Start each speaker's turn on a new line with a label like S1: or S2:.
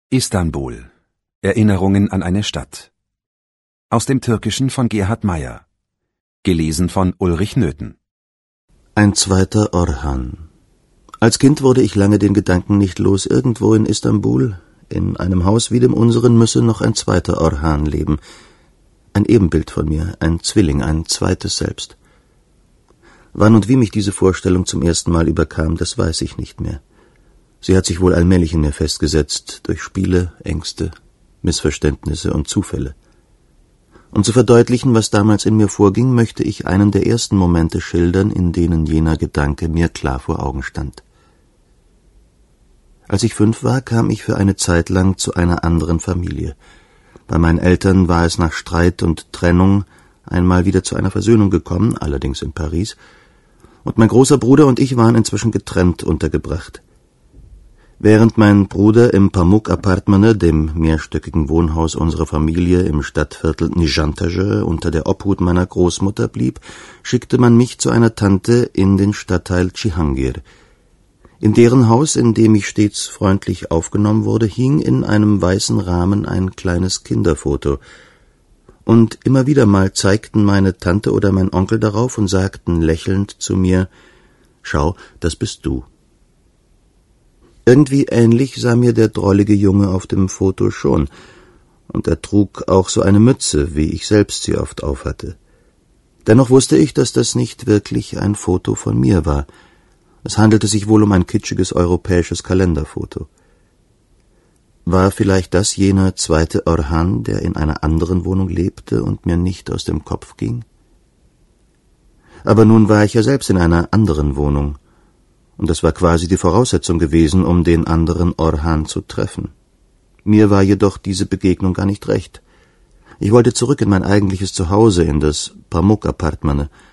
S1: Istanbul. Erinnerungen an eine Stadt. Aus dem Türkischen von Gerhard Meyer. Gelesen von Ulrich Nöthen.
S2: Ein zweiter Orhan. Als Kind wurde ich lange den Gedanken nicht los, irgendwo in Istanbul, in einem Haus wie dem unseren, müsse noch ein zweiter Orhan leben. Ein Ebenbild von mir, ein Zwilling, ein zweites Selbst. Wann und wie mich diese Vorstellung zum ersten Mal überkam, das weiß ich nicht mehr. Sie hat sich wohl allmählich in mir festgesetzt, durch Spiele, Ängste, Missverständnisse und Zufälle. Um zu verdeutlichen, was damals in mir vorging, möchte ich einen der ersten Momente schildern, in denen jener Gedanke mir klar vor Augen stand. Als ich 5 war, kam ich für eine Zeit lang zu einer anderen Familie. Bei meinen Eltern war es nach Streit und Trennung einmal wieder zu einer Versöhnung gekommen, allerdings in Paris, und mein großer Bruder und ich waren inzwischen getrennt untergebracht. Während mein Bruder im Pamuk-Apartmane, dem mehrstöckigen Wohnhaus unserer Familie im Stadtviertel Nişantaşı, unter der Obhut meiner Großmutter blieb, schickte man mich zu einer Tante in den Stadtteil Cihangir. In deren Haus, in dem ich stets freundlich aufgenommen wurde, hing in einem weißen Rahmen ein kleines Kinderfoto. Und immer wieder mal zeigten meine Tante oder mein Onkel darauf und sagten lächelnd zu mir: »Schau, das bist du.« Irgendwie ähnlich sah mir der drollige Junge auf dem Foto schon, und er trug auch so eine Mütze, wie ich selbst sie oft aufhatte. Dennoch wusste ich, dass das nicht wirklich ein Foto von mir war. Es handelte sich wohl um ein kitschiges europäisches Kalenderfoto. War vielleicht das jener zweite Orhan, der in einer anderen Wohnung lebte und mir nicht aus dem Kopf ging? Aber nun war ich ja selbst in einer anderen Wohnung, und das war quasi die Voraussetzung gewesen, um den anderen Orhan zu treffen. Mir war jedoch diese Begegnung gar nicht recht. Ich wollte zurück in mein eigentliches Zuhause, in das Pamuk-Apartmane,